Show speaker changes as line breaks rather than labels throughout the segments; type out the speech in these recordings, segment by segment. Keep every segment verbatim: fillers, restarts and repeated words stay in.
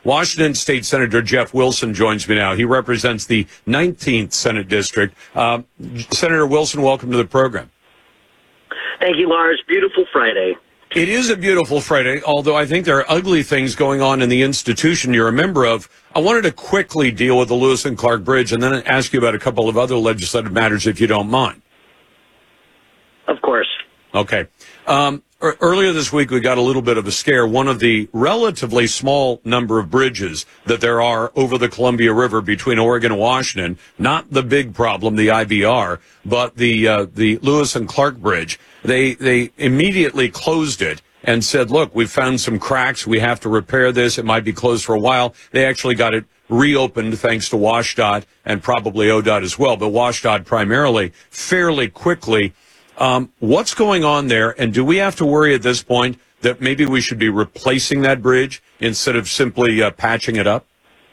Washington State Senator Jeff Wilson joins me now. He represents the nineteenth Senate District. Uh, Senator Wilson, welcome to the program.
Thank you, Lars. Beautiful Friday.
It is a beautiful Friday, although I think there are ugly things going on in the institution you're a member of. I wanted to quickly deal with the Lewis and Clark Bridge and then ask you about a couple of other legislative matters, if you don't mind.
Of course.
Okay. Um, earlier this week, we got a little bit of a scare. One of the relatively small number of bridges that there are over the Columbia River between Oregon and Washington, not the big problem, the I B R, but the uh, the Lewis and Clark Bridge. They they immediately closed it and said, look, we've found some cracks. We have to repair this. It might be closed for a while. They actually got it reopened thanks to WashDOT and probably O D O T as well, but WashDOT primarily fairly quickly. Um, what's going on there, and do we have to worry at this point that maybe we should be replacing that bridge instead of simply uh, patching it up?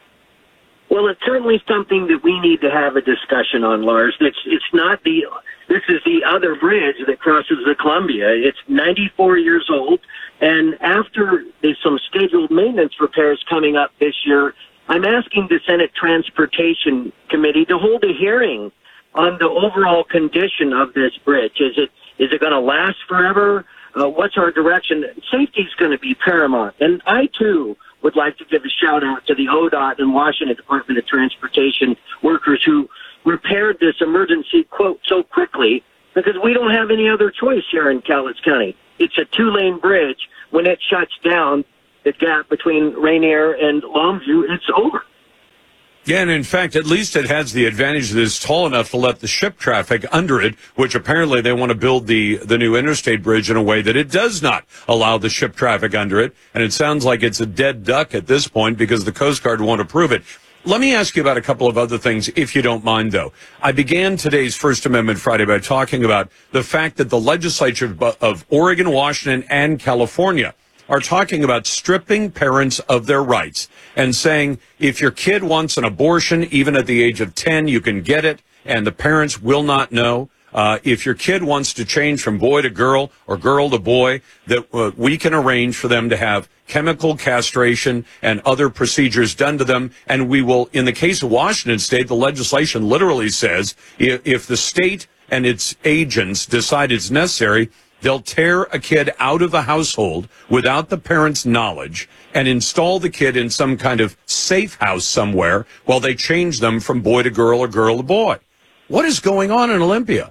Well, it's certainly something that we need to have a discussion on, Lars. It's, it's not the, this is the other bridge that crosses the Columbia. It's ninety-four years old, and after there's some scheduled maintenance repairs coming up this year, I'm asking the Senate Transportation Committee to hold a hearing on the overall condition of this bridge. Is it is it going to last forever? Uh, what's our direction? Safety is going to be paramount. And I, too, would like to give a shout-out to the O D O T and Washington Department of Transportation workers who repaired this emergency, quote, so quickly, because we don't have any other choice here in Cowlitz County. It's a two-lane bridge. When it shuts down, the gap between Rainier and Longview, it's over.
Yeah, and in fact, at least it has the advantage that it's tall enough to let the ship traffic under it, which apparently they want to build the, the new interstate bridge in a way that it does not allow the ship traffic under it. And it sounds like it's a dead duck at this point because the Coast Guard won't approve it. Let me ask you about a couple of other things, if you don't mind, though. I began today's First Amendment Friday by talking about the fact that the legislature of Oregon, Washington, and California are talking about stripping parents of their rights and saying if your kid wants an abortion, even at the age of ten, you can get it, and the parents will not know. Uh, if your kid wants to change from boy to girl or girl to boy, that uh, we can arrange for them to have chemical castration and other procedures done to them. And we will, in the case of Washington State, the legislation literally says if, if the state and its agents decide it's necessary, they'll tear a kid out of the household without the parent's knowledge and install the kid in some kind of safe house somewhere while they change them from boy to girl or girl to boy. What is going on in Olympia?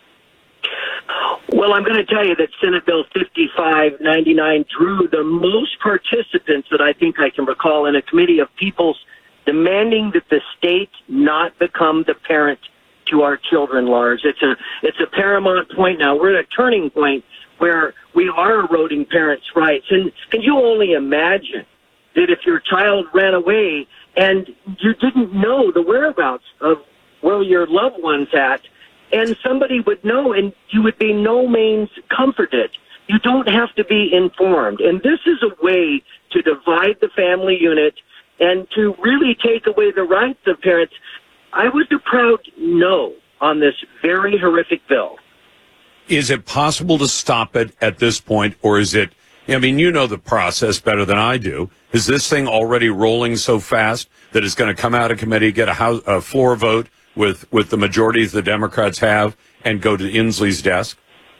Well, I'm going to tell you that Senate Bill fifty-five ninety-nine drew the most participants that I think I can recall in a committee of people demanding that the state not become the parent to our children, Lars. It's a it's a paramount point now. We're at a turning point where we are eroding parents' rights. And can you only imagine that if your child ran away and you didn't know the whereabouts of where your loved one's at, and somebody would know and you would be no means comforted? You don't have to be informed. And this is a way to divide the family unit and to really take away the rights of parents. I was a proud no on this very horrific bill.
Is it possible to stop it at this point, or is it, I mean, you know the process better than I do. Is this thing already rolling so fast that it's going to come out of committee, get a, house, a floor vote with, with the majorities the Democrats have, and go to Inslee's desk?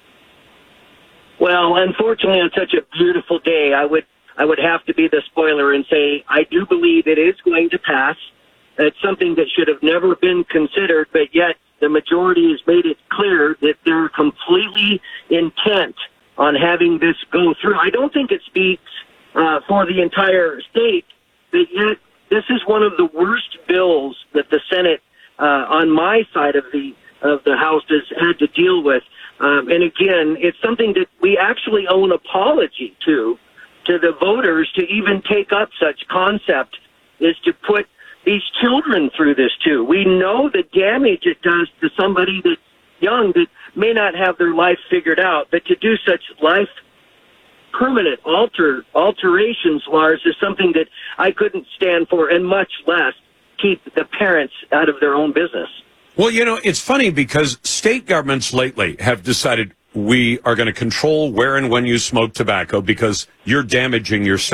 Well, unfortunately, on such a beautiful day, I would I would have to be the spoiler and say I do believe it is going to pass. It's something that should have never been considered, but yet the majority has made it clear that they're completely intent on having this go through. I don't think it speaks uh, for the entire state, but yet this is one of the worst bills that the Senate uh, on my side of the of the House has had to deal with. Um, and again, it's something that we actually owe an apology to, to the voters to even take up such concept, is to put these children through this too. We know the damage it does to somebody that's young that may not have their life figured out, but to do such life permanent alter alterations, Lars, is something that I couldn't stand for, and much less keep the parents out of their own business.
Well, you know, it's funny because state governments lately have decided we are going to control where and when you smoke tobacco because you're damaging yourself.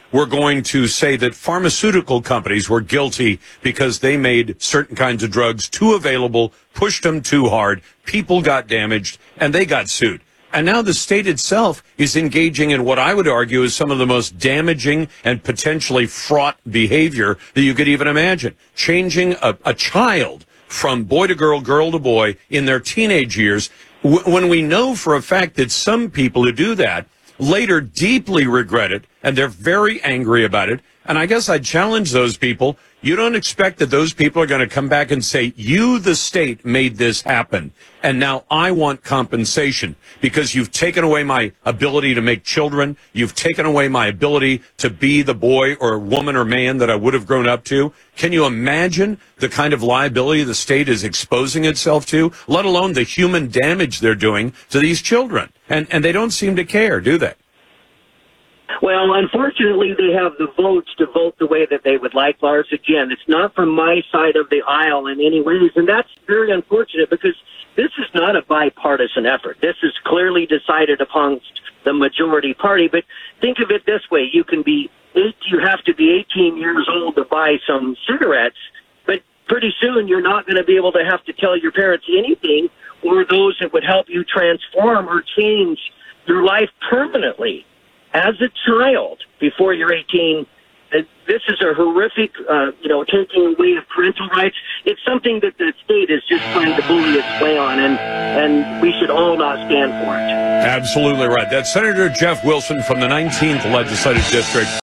were going to say that pharmaceutical companies were guilty because they made certain kinds of drugs too available, pushed them too hard, people got damaged, and they got sued. And now the state itself is engaging in what I would argue is some of the most damaging and potentially fraught behavior that you could even imagine. Changing a, a child from boy to girl, girl to boy in their teenage years, w- when we know for a fact that some people who do that later deeply regret it, and they're very angry about it. And I guess I'd challenge those people. You don't expect that those people are going to come back and say, you, the state, made this happen, and now I want compensation because you've taken away my ability to make children. You've taken away my ability to be the boy or woman or man that I would have grown up to. Can you imagine the kind of liability the state is exposing itself to, let alone the human damage they're doing to these children? And, and they don't seem to care, do they?
Well, unfortunately, they have the votes to vote the way that they would like, Lars. Again, it's not from my side of the aisle in any ways, and that's very unfortunate because this is not a bipartisan effort. This is clearly decided amongst the majority party. But think of it this way. You can be eight, you have to be eighteen years old to buy some cigarettes, but pretty soon you're not going to be able to have to tell your parents anything or those that would help you transform or change your life permanently. As a child, before you're eighteen, this is a horrific, uh, you know, taking away of parental rights. It's something that the state is just trying to bully its way on, and, and we should all not stand for it.
Absolutely right. That's Senator Jeff Wilson from the nineteenth Legislative District.